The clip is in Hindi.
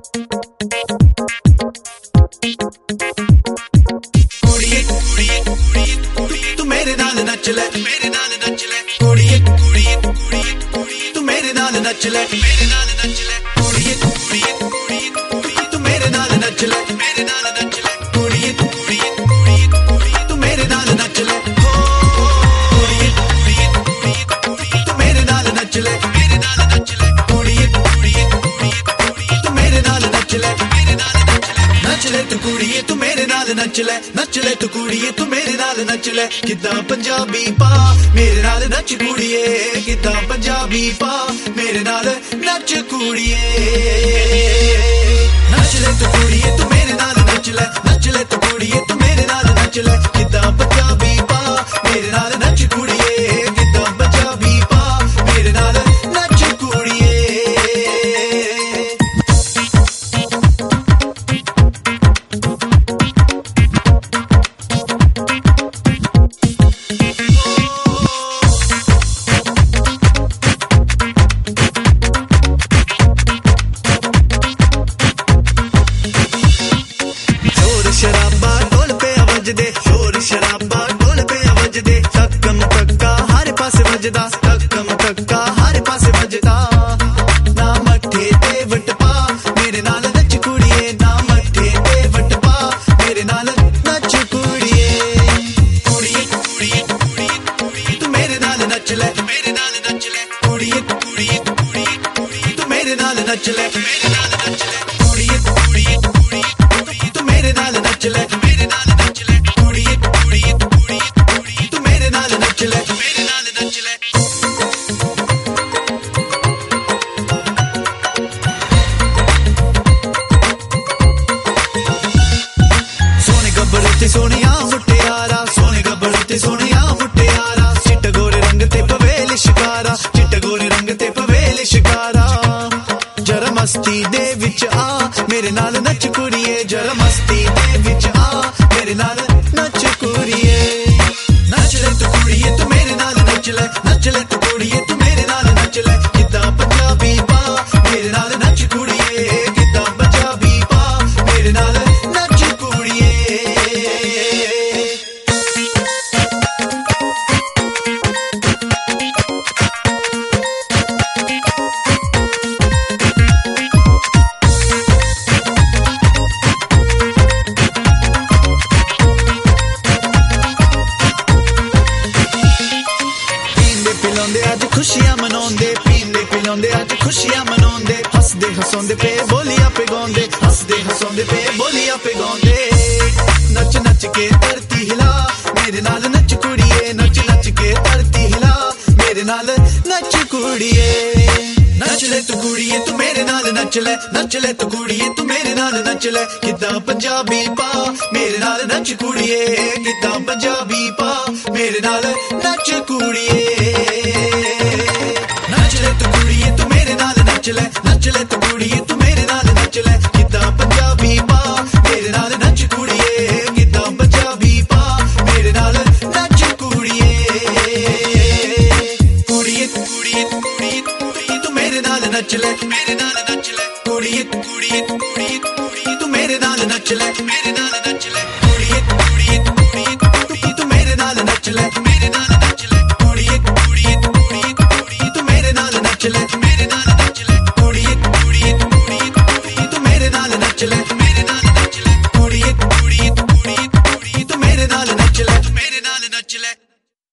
कुड़िए कुड़िए कुड़िए कुड़िए तू मेरे नाल नच ले, मेरे नाल नच ले। कुड़िए कुड़िए कुड़िए कुड़िए तू मेरे नाल नच ले, मेरे नाल नच ले। कुड़िए कुड़िए कुड़िए कुड़िए तू मेरे नाल नच ले, मेरे नाल नच ले। कुड़िए कुड़िए कुड़िए कुड़िए तू मेरे नाल नच ले। हो कुड़िए कुड़िए कुड़िए कुड़िए तू मेरे नाल नच ले, मेरे नाल नच ले। कुड़िए कुड़िए कुड़िए कुड़िए तू मेरे नाल नच ले, मेरे नाल नच ले। नच ले तू कुड़िए तू मेरे नाल नच ले, नच ले तू कुड़िए तू मेरे नाल नच ले। किद्दां पंजाबी पा मेरे नाल नच कुड़िए, किद्दां पंजाबी पा मेरे नाल नच कुड़िए। नच ले तू कुड़िए तू मेरे नाल नच ले, नच ले तू कुड़िए तू मेरे नाल नच ले। किद्दां पंजाबी पा मेरे नाल नच कुड़िए, किद्दां पंजाबी पा मेरे नाल नच कुड़िए। शराबा ढोल पे वजदे, शोर शराबा ढोल पे वजदे। तक्कम तक्का हर पासे वजदा, तक्कम तक्का हर पासे वजदा। ना मट्ठे ते वट पा मेरे नाल नच कुड़िए, ना मट्ठे ते वट पा मेरे नाल नच कुड़िए। कुड़िए कुड़िए कुड़िए कुड़िए तू मेरे नाल नच ले, मेरे नाल नच ले। कुड़िए कुड़िए कुड़िए कुड़िए तू मेरे नाल नच ले, मेरे नाल नच ले। कुड़िए कुड़िए कुड़िए कुड़िए तू मेरे नाल नच ले, मेरे नाल नच ले। कुड़िए कुड़िए कुड़िए कुड़िए तू मेरे नाल नच ले, मेरे नाल नच ले। सोने गब्बरू ते सोनिया मुटियारा, सोने गब्बरू ते सोनिया मुटियारा। चिट्टे गोरे रंग ते पवेल शिकारा, चिट्टे गोरे रंग ते पवेल शिकारा। जरा मस्ती दे विच आ मेरे नाल नच कुड़िए, जरा मस्ती दे विच आ मेरे नाल नच कुड़िए। नच ले तू कुड़िए तू मेरे नाल नच ले, नच ले तू कुड़िए तू मेरे नाल नच ले। किद्दां पंजाबी पा मेरे नाल नच कुड़िए, किद्दां पंजाबी पा मेरे नाल नच कुड़िए। अज खुशियां मनाउंदे, पींदे पिलाउंदे अज खुशियां मनाउंदे। हसदे हसौंदे पे बोलियां पे गाउंदे, हसदे हसौंदे पे बोलियां पे गाउंदे। नच नच के धरती हिला मेरे नाल नच कुड़िए, नच नच के धरती हिला मेरे नाल नच कुड़िए। नच ले तू कुड़िए तू मेरे नाल नच ले, नच ले तू कुड़िए तू मेरे नाल नच ले। किद्दां पंजाबी पा मेरे नाल नच कुड़िए, किद्दां पंजाबी पा मेरे नाल नच कुड़िए। नच ले तू कुड़िए तू मेरे नाल नच ले, नच ले तू कुड़िए तू मेरे नाल नच ले। किद्दां पंजाबी पा मेरे नाल नच कुड़िए, किद्दां पंजाबी पा मेरे नाल नच कुड़िए। कुड़िए कुड़िए कुड़िए कुड़िए तू मेरे नाल नच ले, मेरे नाल नच ले। कुड़िए कुड़िए कुड़िए कुड़िए तू मेरे नाल नच ले, मेरे नाल नच ले। कुड़िए कुड़िए कुड़िए कुड़िए तू मेरे नाल नच ले, मेरे नाल नच ले। कुड़िए कुड़िए कुड़िए कुड़िए तू मेरे नाल नच ले, मेरे नाल नच ले। कुड़िए कुड़िए कुड़िए कुड़िए तू मेरे नाल नच ले, मेरे नाल नच ले। कुड़िए कुड़िए कुड़िए कुड़िए तू मेरे नाल नच ले, मेरे नाल नच ले।